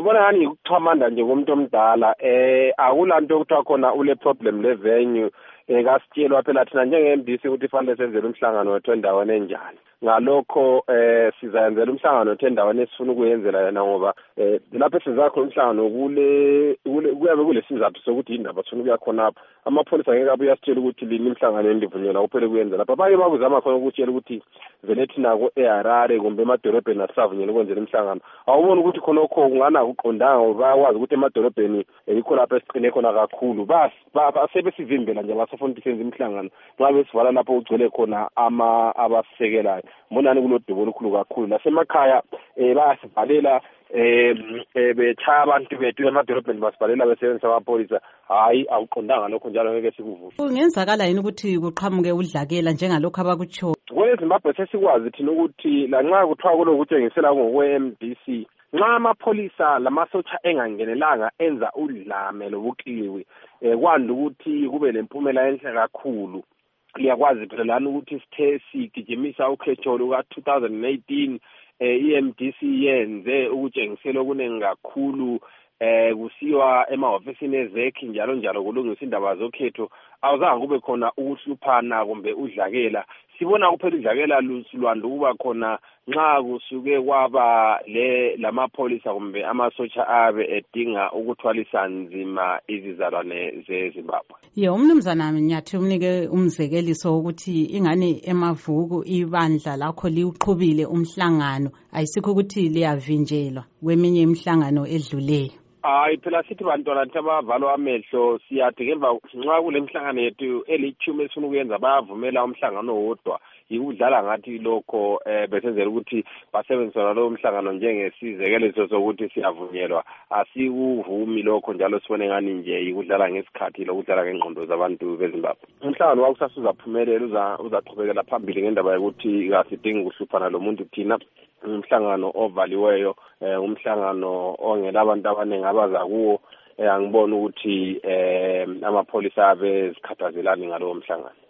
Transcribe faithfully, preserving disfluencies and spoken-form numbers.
ngibona ngani ngikuxhamanda nje komuntu omdala eh akulanto okuthiwa khona ule problem le venue eh kasitshelwa phela thina njenge-M D C ukuthi fanele senzele umhlangano wethu endaweni enjani. Ngalokho eh sizayenzela umhlangano wethu endaweni esifuna ukuyenzela yena ngoba eh lapho sizakho umhlangano kule kuyabe kulesizathu sokuthi indaba sifuna ukuya khonapha. Amapholisa ngeke abuye asitshela ukuthi lini imhlangano endivunyelwa kuphela kuyenza lapha. Abanye bakuzama khona ukutshela ukuthi vele thina ko eHarare kumbe emadolobheni asisavunyelwa ukwenzela imhlangano. Awubona ukuthi khonokho kungana kuqondanga ngoba bayakwazi ukuthi emadolobheni yikho lapho esiqine khona kakhulu. Bas basebesivimbela nje basafuna ukuthi senze imhlangano. Nxa besivala lapho ugcwele khona ama abasekelayo. Mbonani kunodubo olukhulu kakhulu. Nasemakhaya eh bayasivalela eh bethaya abantu bethu emadolobheni basibhalela besebenzisa amapholisa. Hayi awuqondanga lokho njalo ngeke sikuvule. Kungenzakala yini ukuthi kuqhamuke udlakela njengalokho abakutsho? KweZimbabwe sesikwazi thina ukuthi la nxa kuthiwa kulokutshengisela ngokwe-M D C nxa amapholisa lamasotsha engangenelanga enza udlame lobuqiliwi eh kwanda ukuthi kube lempumela enhle kakhulu. Liyakwazi phela lana ukuthi sithe sigijimisa ukhetho luka two thousand eighteen eh i-M D C yenze ukutshengisela okuningi kakhulu eh kusiwa emahofisini ezekhi njalo njalo kulungiswa indaba zokhetho. Awuzange kube khona ukuhluphana kumbe udlakela. Sibona kuphela udlakela lusilwanda ukuba khona nxa kusuke kwaba le lamapholisa kumbe amasotsha abe edinga ukuthwalisa nzima izizalwane zeZimbabwe. Ye umnumzana Mnyathi umnike umzekeliso ukuthi ingane emavuku ibandla lakho liuqhubile umhlangano ayisikho ukuthi liyavinjelwa kweminye imihlangano edluleyo. Hayi phela sithi bantwana nje abavalwa amehlo siyathi ngemva nxa kule mhlangano yethu elithumi esifuna ukuyenza bayavumela umhlangano wodwa yikudlala ngathi lokho eh besenzela ukuthi basebenzisana lo mhlangano njengesizekeliso sokuthi siyavunyelwa. Asikuvumi lokho njalo sibone ngani nje yikudlala ngesikhathi lokudlala ngengqondo zabantu beZimbabwe. Umhlangano wakusasa uzaphumelela uza uzaqhubekela phambili ngendaba yokuthi kasidingi ukuhluphana lo muntu thina. Umhlangano ovaliweyo eh umhlangano ongela abantu abaningi abaza kuwo eh angibona ukuthi eh amapholisa abe zikhathazelani ngalowo mhlangano.